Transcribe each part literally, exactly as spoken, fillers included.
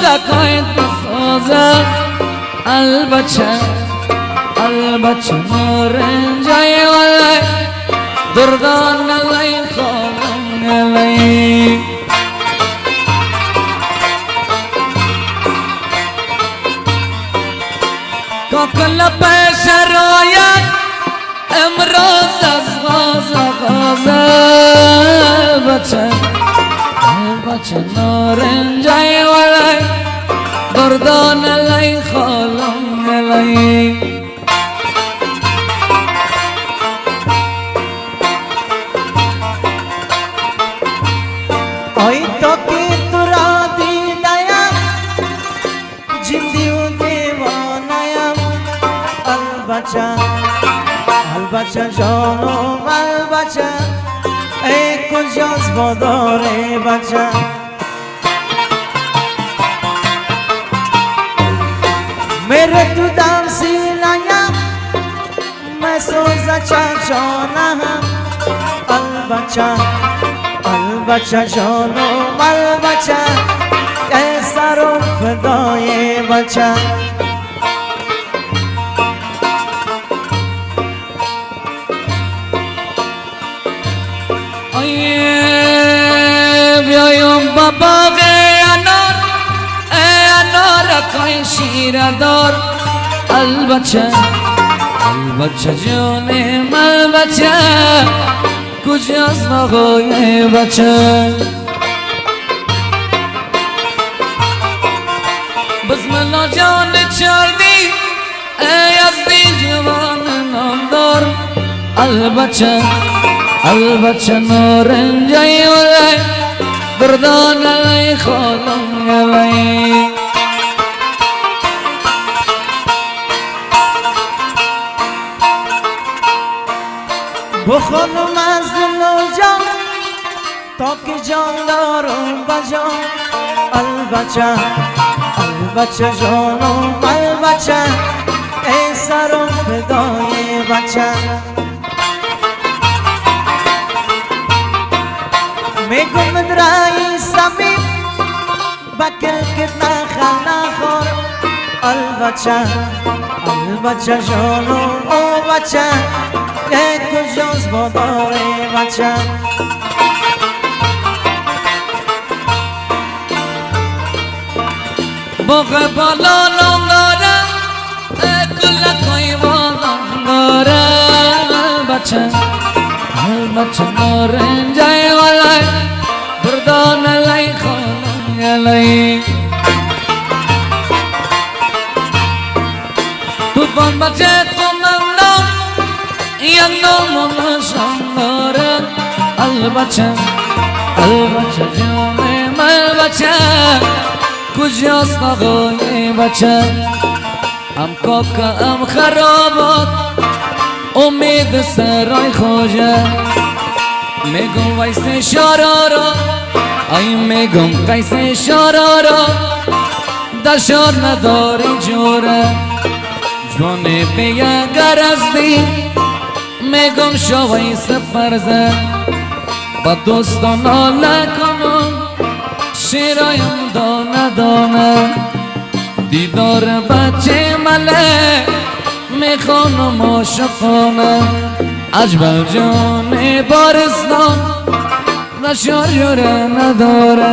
لقایت بسازم البته البته نارنجای ولی دردان علی خانم علی کاکل پیش رویت امروز از غاز غاز البته البته نارنجای ولی دردان علی خانم علی آی تو که تو را دیدم جندی و دیوانم البته البته جانم البته ای کجاست بادار بچه میره تو دم سینه‌ام مسوزه چشانم البته البته جانم البته ای سرم فدای بچه بیایم با باغ انار انار کای شیر دار البته البته جانم البته کجاست آقای بچه بسم الله جان چردی ای یزدی جوان نامدار البته البته نارنجای ولی دردان علی خانم علی بخونم از دل جان تا که جان دارم بجان البته البته جانم البته ای سرم فدای بچه میگم درای سمیم بکل که نخل نخور البته البته جانم او بچه ای کجاست بادار بچه باغ بالا نام داره کلکای بالا داره البته البته نارنجای ولی دردان علی خانم علی توفان بچه قمندان یک نام نشان داره البته البته جانم البته کجاست آقای بچه ام کاکا ام خرابات امید سرای خوجه میگم ویس شارارا ای میگم قیس شارارا در شار نداری جوره جوانه بیه گرزدی میگم شویس فرزه با دوستان آله کنم شیرایم دانه دانه دیدار بچه مله میخوانم عاشقانه عجبه جان بارستان نشار یوره نداره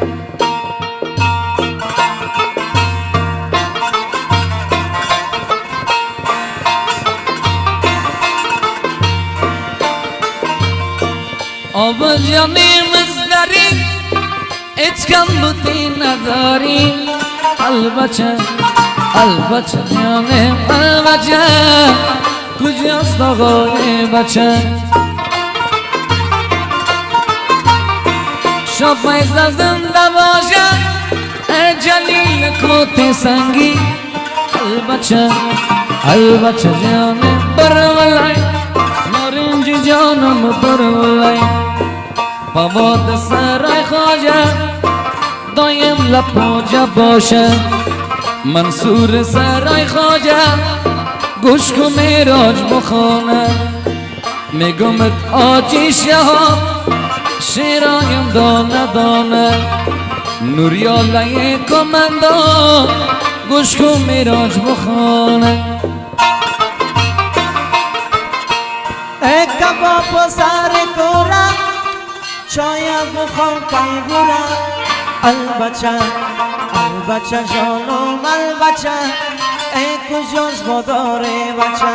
آب جانی مزدری هیچ کم بودی نداری البته البته جانم البته کجاست آقای بچه شفای زنده باشد ای جلیل کوت سنگی البته البته جانم برولای نارنج جانم برولای فواد سرای خواجه دایم لپاجه باشه منصور سرای خواجه گوش کن میراج بخونه میگمت آجی شهاب شیرایم دانه دانه نوریاله کمندان گوش کن میراج بخونه ای کباب و سر کورم چایم بخوام پای گورم البچه البچه جانم البچه ای کجاست ماداره بچه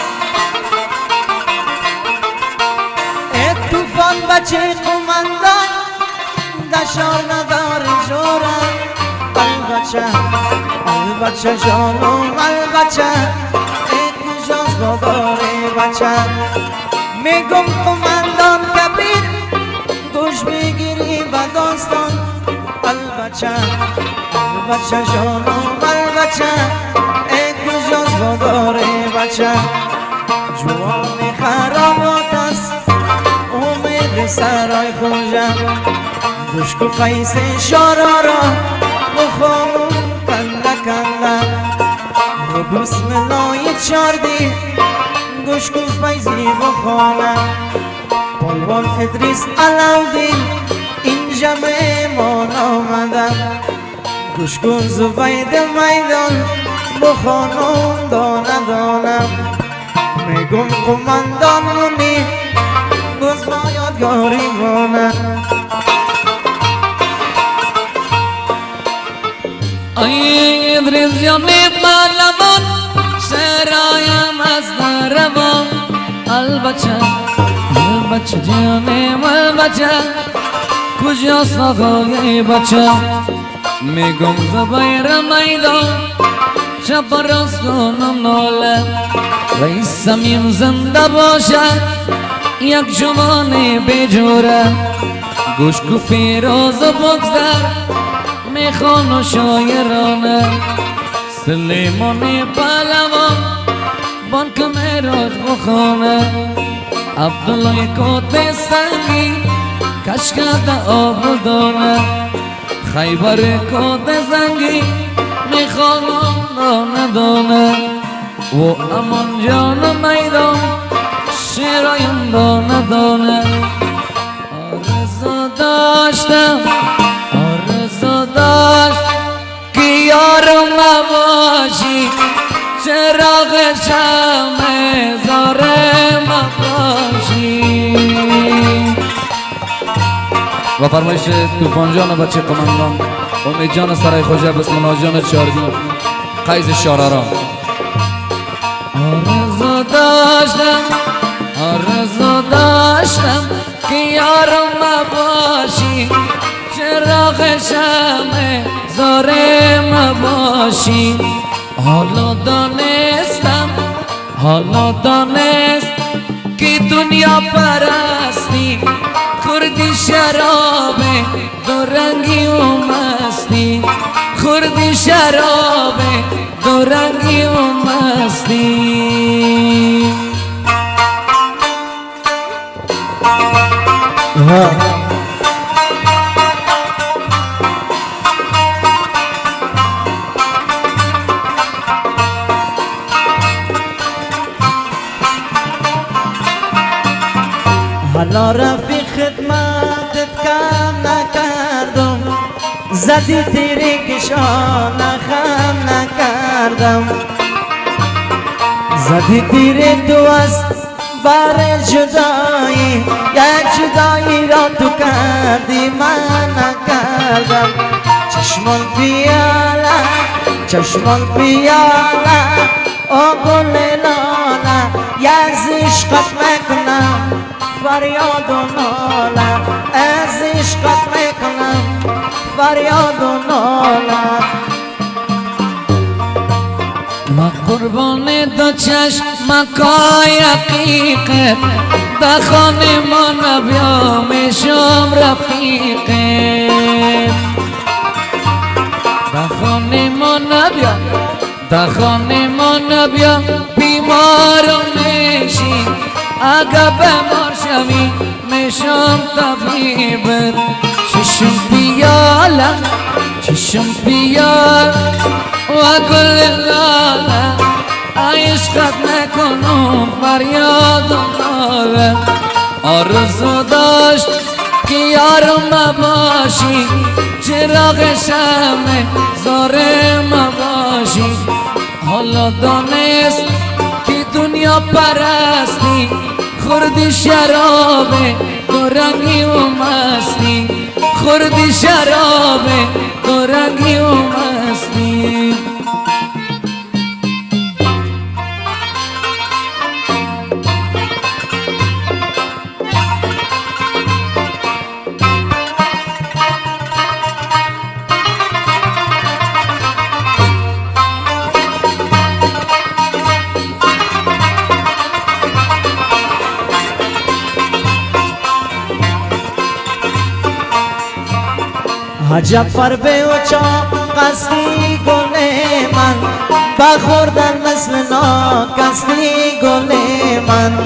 ای توفان بچه قمندان دشار نداره جورم البچه البچه جانم البچه ای کجاست ماداره بچه میگم قمندان کبیر گوش بگیری به داستان البچه البچه جانم البچه ای کجاست ماداره بچه جوان خرابات است امید سرای خوشم گوش کو قیس شارا را بخوام کنده کنده و بسم الله چاردی گوش کو فیضی بخوانم پالوان ادریس علاودین اینجا میمان آمدم گوش کن زبید میدان بخوانم دانه دانم میگم قمندان مونی گوز با یادگاری مانم ای ادریس جانی پالوان سرایم از نروان البچه البچه جانم البچه کجاست آقای بچه میگم زبیر میدان شب راست کنم ناله رئیس سمیم زنده باشد یک جوان بجوره گوش کو فیروز بگذر میخوان و شاعرانه سلیمان پهلوان بانک میراج بخونه عبدالله کوت سنگی کشکده آب دانه خیبر کوت زنگی میخوانم دانه دانه و امان جان میدان شیرایم دانه دانه آرزو داشتم آرزو داشت که یارم نباشی چراغ شمع زارم نباشی و فرمایش توفان جان بچه قمندان امید جان سرای خوجه بسم الله جان چاردی قیز شارارا آرزو داشتم آرزو داشتم که یارم نباشی چراغ شمع زارم نباشی حالا دانستم حالا دانست که دنیا پرستی خوردی شراب دو رنگی و مستی خوردی شراب دو رنگی و مستی حالا رفیق خدمتت کم نکردم زدی تیری کشان خم نکردم زدی تیری تو از بر جدایی یک جدایی را تو کردی من نکردم چشمان پیاله چشمان پیاله آگل لاله یک عشقت میکنم فریاد و ناله از عشقت میکنم فریاد و ناله ما قربان دو چشمکای حقیقت در خانه ما نبیا میشم رفیقت در خانه ما نبیا در خانه ما نبیا بیمارم میشی اگه بمار شوی میشم طبیبت چشم پیاله چشم پیاله و گل لاله عشقت نکنم فریاد و ناله آرزو داشت که یارم نباشی چراغ شمع زار ما باشی حالا دانست که دنیا پرستی خوردی شراب دورنگی و مستی خوردی شراب دورنگی و مستی عجب فربه و چاق قصدی گل من بخوردن مثل ناکستی گل من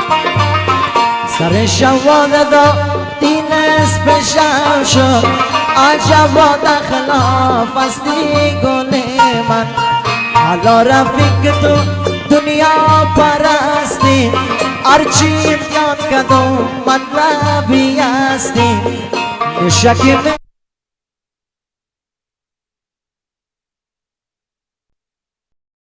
سر شواده دا دینست بشم شد عجب و خلاف استی گل من حالا رفیق تو دنیا پرستی هرچی امتیان کدو مطلبی هستی نشکی